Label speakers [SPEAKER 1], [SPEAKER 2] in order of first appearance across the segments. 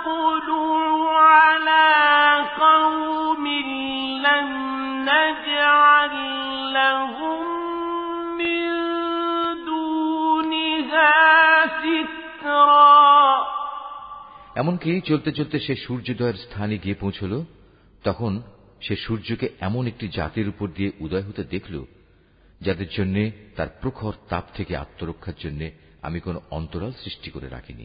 [SPEAKER 1] এমনকি চলতে চলতে সে সূর্যোদয়ের স্থানে গিয়ে পৌঁছল। তখন সে সূর্যকে এমন একটি জাতির উপর দিয়ে উদয় হতে দেখল যাদের জন্য তার প্রখর তাপ থেকে আত্মরক্ষার জন্য আমি কোন অন্তরাল সৃষ্টি করে রাখিনি।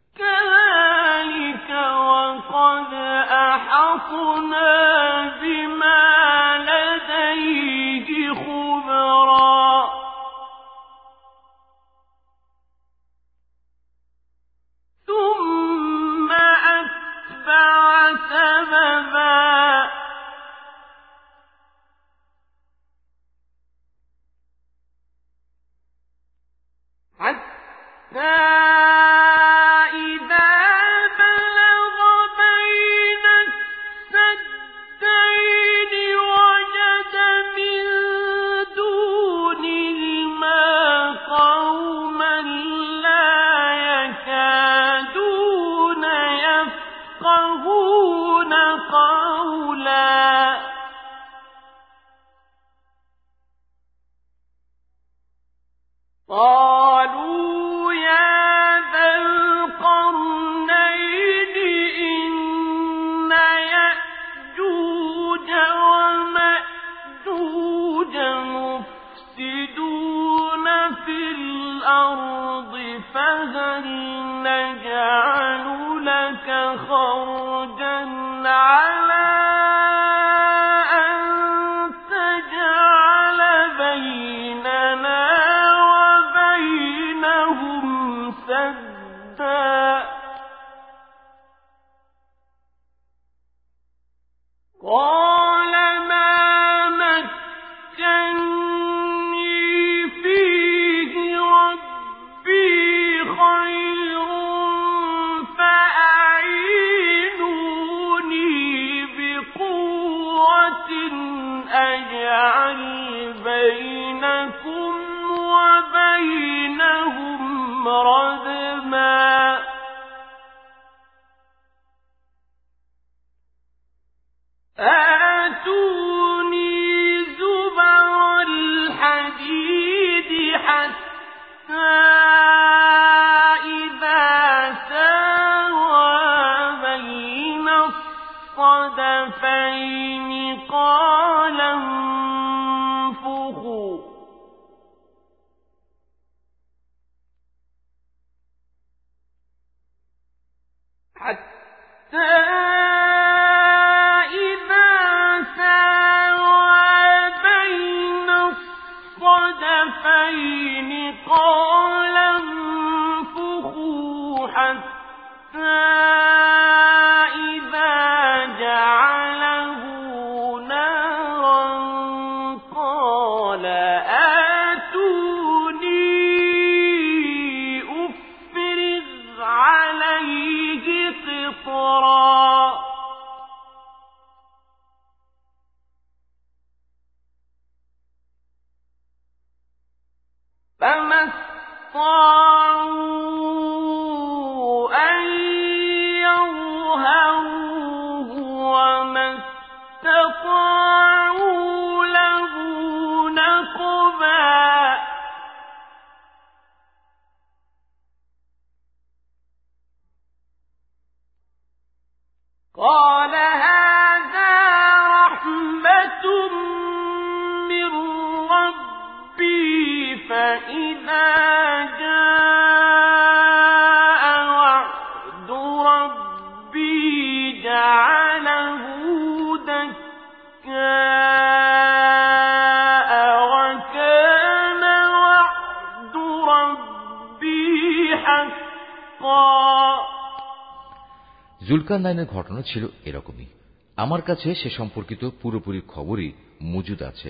[SPEAKER 1] জুলকারনাইনের ঘটনা ছিল এরকমই। আমার কাছে সে সম্পর্কিত পুরোপুরি খবরই মজুদ আছে।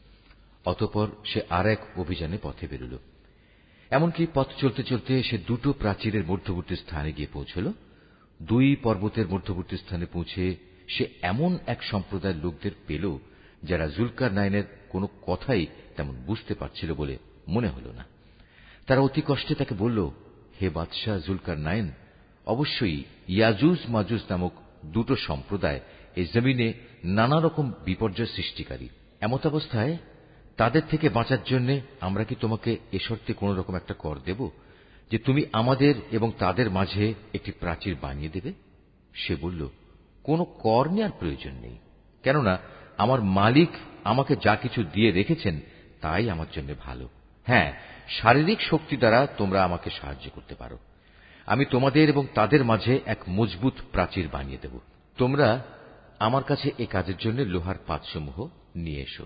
[SPEAKER 1] অতঃপর সে আর এক অভিযানে পথে বেরোল। এমনকি পথ চলতে চলতে সে দুটো প্রাচীরের মধ্যবর্তী স্থানে গিয়ে পৌঁছল। দুই পর্বতের মধ্যবর্তী স্থানে পৌঁছে সে এমন এক সম্প্রদায়ের লোকদের পেল যারা জুলকারনাইনের কোনো কথাই তেমন বুঝতে পারছিল বলে মনে হল না। তারা অতি কষ্টে তাকে বলল, হে বাদশাহ জুলকারনাইন, অবশ্যই ইয়াজুজ মাজুজ নামক দুটো সম্প্রদায় এই জমিনে নানা রকম বিপর্যয় সৃষ্টিকারী। এমতাবস্থায় তাদের থেকে বাঁচার জন্য আমরা কি তোমাকে এ শর্তে কোন রকম একটা কর দেব যে তুমি আমাদের এবং তাদের মাঝে একটি প্রাচীর বানিয়ে দেবে? সে বলল, কোনো কর নেওয়ার প্রয়োজন নেই, কেননা আমার মালিক আমাকে যা কিছু দিয়ে রেখেছেন তাই আমার জন্য ভালো। হ্যাঁ, শারীরিক শক্তি দ্বারা তোমরা আমাকে সাহায্য করতে পারো। আমি তোমাদের এবং তাদের মাঝে এক মজবুত প্রাচীর বানিয়ে দেব। তোমরা আমার কাছে এ কাজের জন্য লোহার পাতসমূহ নিয়ে এসো।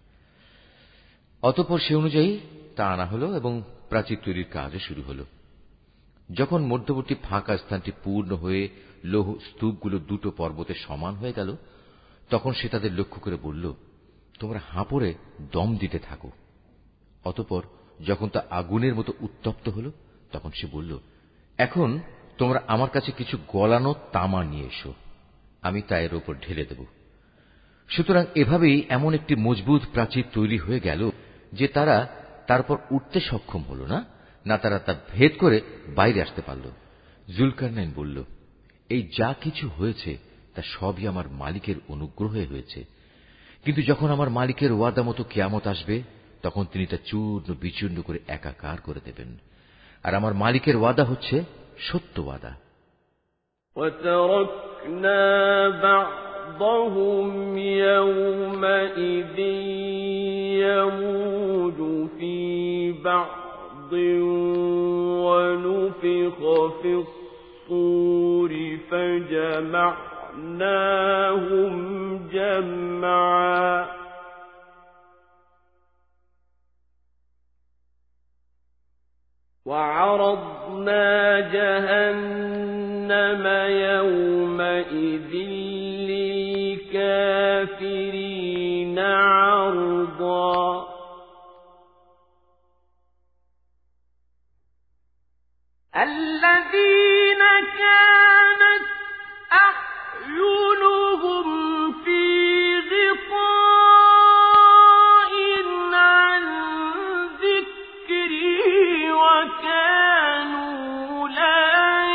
[SPEAKER 1] অতঃপর সে অনুযায়ী তা আনা হল এবং প্রাচীর তৈরির কাজও শুরু হল। যখন মধ্যবর্তী ফাঁকা স্থানটি পূর্ণ হয়ে লৌহ স্তূপগুলো দুটো পর্বতে সমান হয়ে গেল, তখন সে তাদের লক্ষ্য করে বলল, তোমরা হাঁপড়ে দম দিতে থাকো। অতঃপর যখন তা আগুনের মতো উত্তপ্ত হল, তখন সে বলল, এখন তোমরা আমার কাছে কিছু গলানো তামা নিয়ে এসো, আমি তা এর ওপর ঢেলে দেব। সুতরাং এভাবেই এমন একটি মজবুত প্রাচীর তৈরি হয়ে গেল যে তারা তারপর উঠতে সক্ষম হল না, না তারা তা ভেদ করে বাইরে আসতে পারল। জুলকারনাইন বলল, এই যা কিছু হয়েছে তা সবই আমার মালিকের অনুগ্রহে হয়েছে, কিন্তু যখন আমার মালিকের ওয়াদা মতো কিয়ামত আসবে তখন তিনি তা চূর্ণ বিচূর্ণ করে একাকার করে দেবেন। আর আমার মালিকের ওয়াদা হচ্ছে সত্য ওয়াদা।
[SPEAKER 2] بعضهم يومئذ يموج في بعض ونفخ في الصور فجمعناهم جمعا وعرضنا جهنم يومئذ للكافرين عرضا الذين كانت أعينهم في غطاء عن ذكري وكانوا لا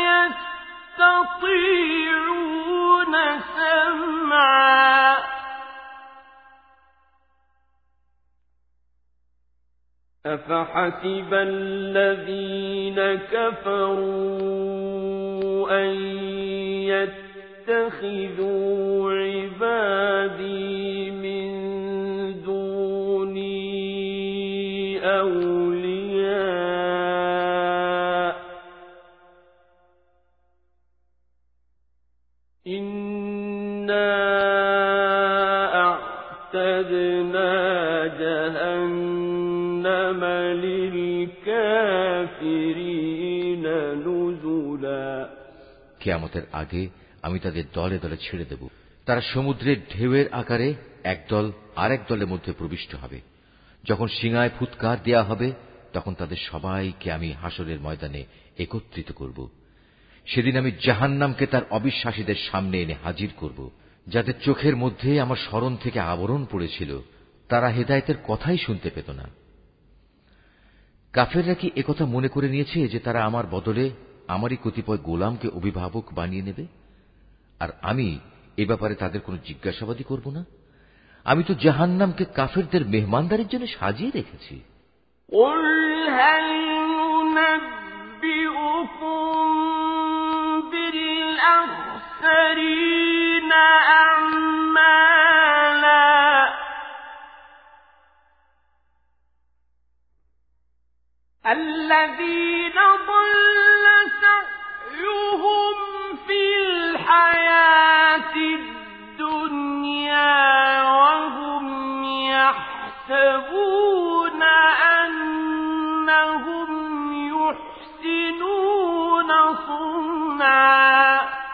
[SPEAKER 2] يستطيعون سمعا أفحسب الذين كفروا أن يتخذوا عبادي من دوني أولياء إنا أعتدنا جهنم للكافرين نزلا
[SPEAKER 1] কিয়ামতের আগে আমি তাদের দলে দলে ছেড়ে দেব। তারা সমুদ্রের ঢেউয়ের আকারে একদল আরেক দলের মধ্যে প্রবিষ্ট হবে। যখন সিঙায় ফুৎকার দেয়া হবে তখন তাদের সবাইকে আমি হাসরের ময়দানে একত্রিত করব। সেদিন আমি জাহান্নামকে তার অবিশ্বাসীদের সামনে এনে হাজির করব। যাদের চোখের মধ্যে আমার স্মরণ থেকে আবরণ পড়েছিল, তারা হেদায়েতের কথাই শুনতে পেত না। কাফেররা কি একথা মনে করে নিয়েছে যে তারা আমার বদলে আমারই কতিপয় গোলামকে অভিভাবক বানিয়ে নেবে, আর আমি এ ব্যাপারে তাদের কোনো জিজ্ঞাসাবাদই করব না? আমি তো জাহান্নামকে কাফেরদের মেহমানদারির জন্য সাজিয়ে রেখেছি।
[SPEAKER 2] قُلْ هَلْ نُنَبِّئُكُم بِالْأَخْسَرِينَ أَعْمَالًا الَّذِينَ ضَلَّ سَعْيُهُمْ فِي الْحَيَاةِ الدُّنْيَا وَهُمْ يَحْسَبُونَ أَنَّهُمْ يُحْسِنُونَ صُنْعًا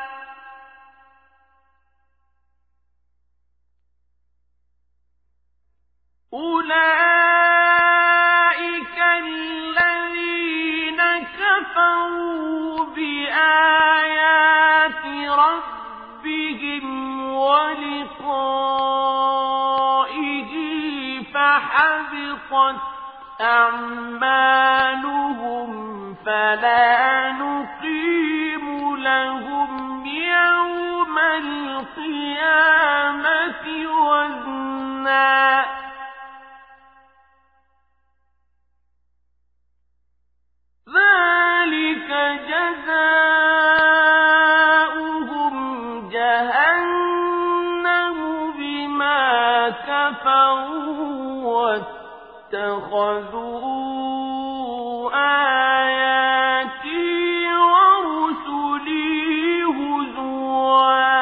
[SPEAKER 2] أُولَئِكَ الَّذِينَ كَفَرُوا بِآيَاتِ رَبِّهِمْ وَلِقَائِهِ فَحَبِطَتْ أَعْمَالُهُمْ فَلَا نُقِيمُ لهم يوم القيامة وزنا ذلك جزاؤهم جهنم بما كفروا واتخذوا آياتي ورسلي هزوا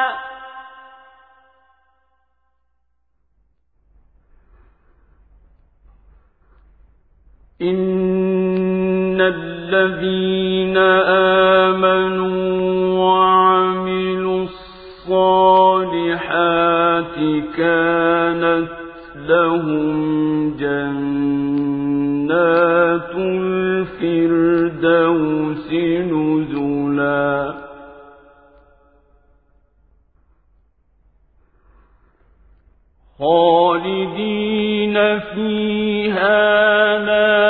[SPEAKER 2] إن الذين آمنوا وعملوا الصالحات كانت لهم جنات الفردوس نزلا خالدين فيها لا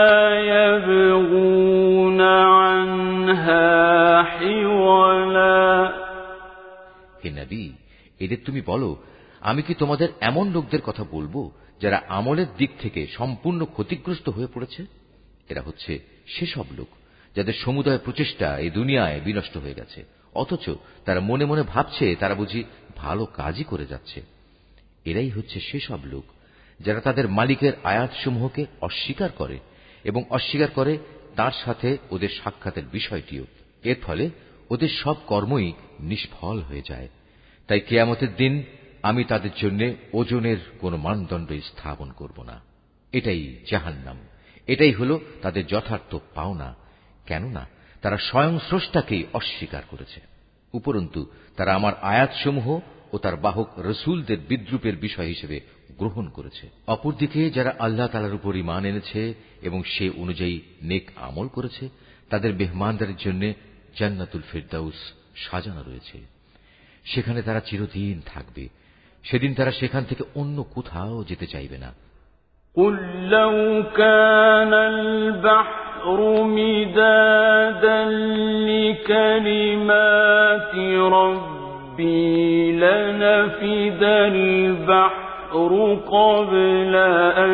[SPEAKER 2] يبغون عنها حولا
[SPEAKER 1] হে নবী, এদের তুমি বলো, আমি কি তোমাদের এমন লোকদের কথা বলবো যারা আমলের দিক থেকে সম্পূর্ণ ক্ষতিগ্রস্ত হয়ে পড়েছে? এরা হচ্ছে সেসব লোক যাদের সমুদয় প্রচেষ্টা এই দুনিয়ায় বিনষ্ট হয়ে গেছে, অথচ তারা মনে মনে ভাবছে তারা বুঝি ভালো কাজই করে যাচ্ছে। এরাই হচ্ছে সেসব লোক যারা তাদের মালিকের আয়াতসমূহকে অস্বীকার করে এবং অস্বীকার করে তার সাথে ওদের সাক্ষাতের বিষয়টিও। এর ফলে ওদের সব কর্মই নিষ্ফল হয়ে যায়। তাই কিয়ামতের দিন আমি তাদের জন্য ওজনের কোন মানদণ্ড স্থাপন করব না। এটাই জাহান্নাম, এটাই হলো তাদের যথার্থ পাওনা। কেননা তারা স্বয়ং স্রষ্টাকেই অস্বীকার করেছে, উপরন্তু তারা আমার আয়াতসমূহ ও তার বাহক রসুলদের বিদ্রূপের বিষয় হিসেবে গ্রহণ করেছে। অপরদিকে যারা আল্লাহ তাআলার উপর ঈমান এনেছে এবং সে অনুযায়ী নেক আমল করেছে, তাদের মেহমানদারির জন্য জান্নাতুল ফিরদাউস সাজানো রয়েছে। সেখানে তারা চিরদিন থাকবে। সেদিন তারা সেখান থেকে অন্য কোথাও যেতে চাইবে না।
[SPEAKER 2] قُل لَّوْ كَانَ الْبَحْرُ مِدَادًا لِّكَلِمَاتِ رَبِّي لَنَفِدَ الْبَحْرُ قَبْلَ أَن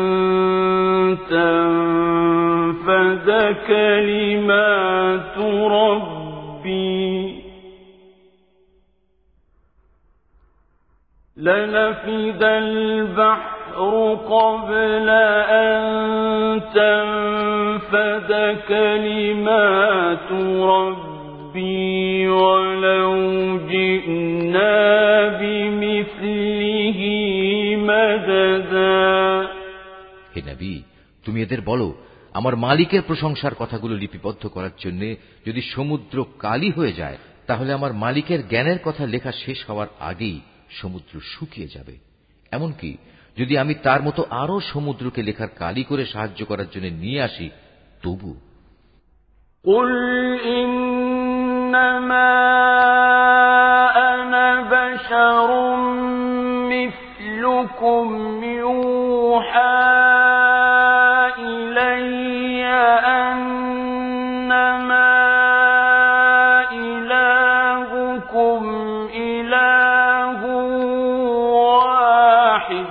[SPEAKER 2] تَنفَدَ كَلِمَاتُ رَبِّي لَنَفِدَ الْبَحْرُ قَبْلَ أَن تَنفَدَ كَلِمَاتُ رَبِّي وَلَوْ جِئْنَا بِمِثْلِهِ مَدَدًا
[SPEAKER 1] হে নবী, তুমি এদের বলো, আমার মালিকের প্রশংসার কথাগুলো লিপিবদ্ধ করার জন্য যদি সমুদ্র কালি হয়ে যায়, তাহলে আমার মালিকের জ্ঞানের কথা লেখা শেষ হওয়ার আগেই সমুদ্র শুকিয়ে যাবে। এমনকি যদি আমি তার মতো আরো সমুদ্রকে লেখার কালি করে সাহায্য করার জন্য নিয়ে আসি, তবু
[SPEAKER 2] قُلْ إِنَّمَا أَنَا بَشَرٌ مِثْلُكُمْ يُوحَىٰ إِلَيَّ أَنَّمَا إِلَٰهُكُمْ إِلَٰهٌ وَاحِدٌ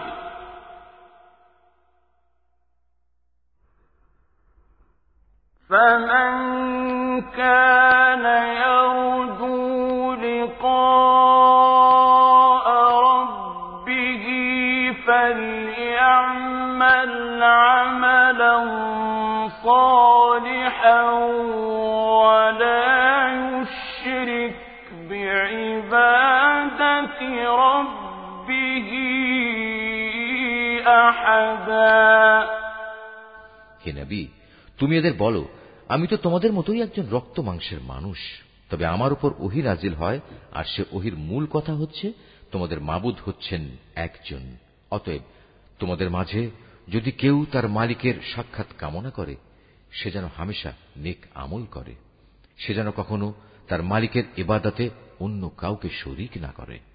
[SPEAKER 2] فَمَن كَانَ يَرْجُو لِقَاءَ رَبِّهِ فَلْيَعْمَلْ عَمَلًا صَالِحًا وَلَا يُشْرِكْ بِعِبَادَةِ رَبِّهِ أَحَدًا
[SPEAKER 1] হে নবী, তুমি এদের বলো, আমি তো তোমাদের মতোই একজন রক্ত মাংসের মানুষ। তবে আমার উপর ওহী নাজিল হয়, আর সে ওহীর মূল কথা হচ্ছে তোমাদের মাবুদ হচ্ছেন একজন। অতএব তোমাদের মাঝে যদি কেউ তার মালিকের সাক্ষাৎ কামনা করে, সে যেন হামেশা নেক আমল করে, সে যেন কখনো তার মালিকের ইবাদতে অন্য কাউকে শরীক না করে।